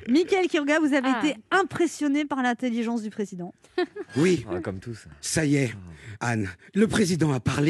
Mickaël Kioga, vous avez été impressionné par l'intelligence du président. Oui, comme tous. ça y est, Anne, le président a parlé.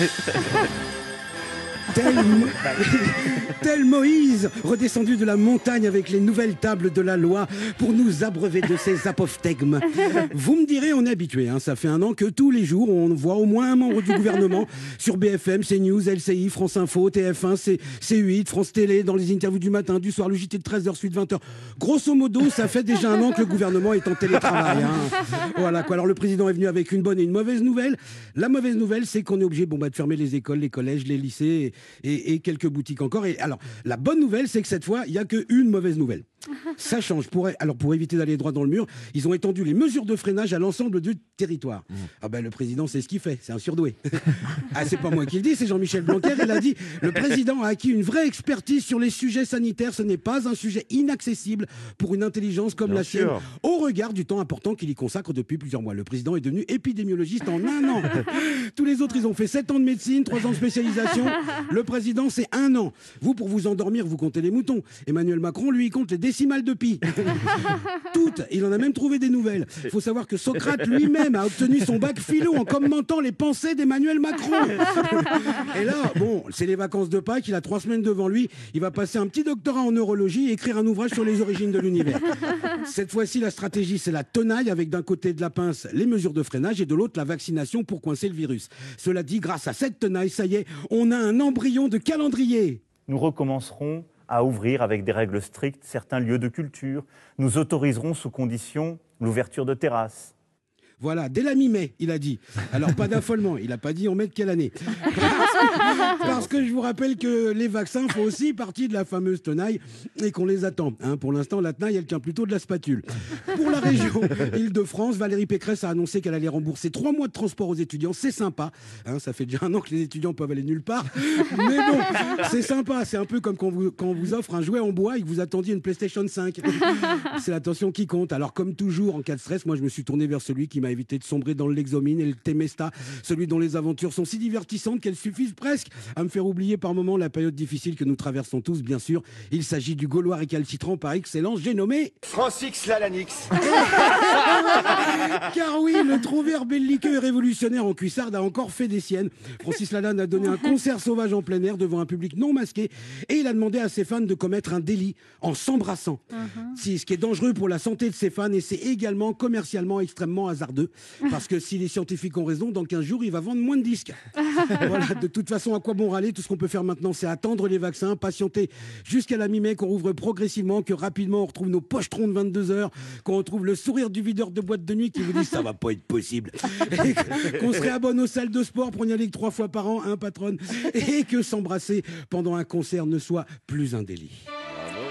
Tel Moïse, redescendu de la montagne avec les nouvelles tables de la loi pour nous abreuver de ses apophthegmes. Vous me direz, on est habitué, ça fait 1 an que tous les jours, on voit au moins un membre du gouvernement sur BFM, CNews, LCI, France Info, TF1, C8, France Télé, dans les interviews du matin, du soir, le JT de 13h, suite 20h. Grosso modo, ça fait déjà 1 an que le gouvernement est en télétravail. Voilà quoi. Alors le président est venu avec une bonne et une mauvaise nouvelle. La mauvaise nouvelle, c'est qu'on est obligé de fermer les écoles, les collèges, les lycées et quelques boutiques encore. Et alors, la bonne nouvelle, c'est que cette fois, il n'y a qu'une mauvaise nouvelle. Ça change. Pour éviter d'aller droit dans le mur, ils ont étendu les mesures de freinage à l'ensemble du territoire. Le président, c'est ce qu'il fait. C'est un surdoué. C'est pas moi qui le dis, c'est Jean-Michel Blanquer. Il a dit, le président a acquis une vraie expertise sur les sujets sanitaires. Ce n'est pas un sujet inaccessible pour une intelligence comme la sienne, au regard du temps important qu'il y consacre depuis plusieurs mois. Le président est devenu épidémiologiste en 1 an. Tous les autres, ils ont fait 7 ans de médecine, 3 ans de spécialisation. Le président, c'est 1 an. Vous, pour vous endormir, vous comptez les moutons. Emmanuel Macron, lui, il compte les décimales de pi. Toutes. Il en a même trouvé des nouvelles. Il faut savoir que Socrate lui-même a obtenu son bac philo en commentant les pensées d'Emmanuel Macron. Et là, c'est les vacances de Pâques. Il a 3 semaines devant lui. Il va passer un petit doctorat en neurologie et écrire un ouvrage sur les origines de l'univers. Cette fois-ci, la stratégie, c'est la tenaille, avec d'un côté de la pince les mesures de freinage et de l'autre la vaccination pour coincer le virus. Cela dit, grâce à cette tenaille, ça y est, on a un embryon de calendrier. Nous recommencerons à ouvrir avec des règles strictes certains lieux de culture. Nous autoriserons sous condition l'ouverture de terrasses. Voilà, dès la mi-mai, il a dit. Alors, pas d'affolement, il n'a pas dit on met de quelle année. Parce que je vous rappelle que les vaccins font aussi partie de la fameuse tenaille et qu'on les attend. Pour l'instant, la tenaille, elle tient plutôt de la spatule. Pour la région Île-de-France, Valérie Pécresse a annoncé qu'elle allait rembourser 3 mois de transport aux étudiants. C'est sympa. Ça fait déjà 1 an que les étudiants peuvent aller nulle part. Mais bon, c'est sympa. C'est un peu comme quand on vous offre un jouet en bois et que vous attendiez une PlayStation 5. C'est l'attention qui compte. Alors, comme toujours, en cas de stress, moi, je me suis tourné vers celui qui m'a évité de sombrer dans le Lexomine et le Temesta, celui dont les aventures sont si divertissantes qu'elles suffisent presque à me faire oublier par moments la période difficile que nous traversons tous, bien sûr. Il s'agit du Gaulois récalcitrant par excellence, j'ai nommé Francis Lalanix. Car oui, le trouvère belliqueux et révolutionnaire en cuissarde a encore fait des siennes. Francis Lalanne a donné un concert sauvage en plein air devant un public non masqué et il a demandé à ses fans de commettre un délit en s'embrassant. Ce qui est dangereux pour la santé de ses fans et c'est également commercialement extrêmement hasardeux. Parce que si les scientifiques ont raison, dans 15 jours, il va vendre moins de disques. Voilà, de toute façon, à quoi bon râler? Tout ce qu'on peut faire maintenant, c'est attendre les vaccins, patienter jusqu'à la mi-mai, qu'on rouvre progressivement, que rapidement on retrouve nos pochetrons de 22h, qu'on retrouve le sourire du videur de boîte de nuit qui vous dit ça va pas être possible. Qu'on se réabonne aux salles de sport pour y aller que 3 fois par an, patronne. Et que s'embrasser pendant un concert ne soit plus un délit.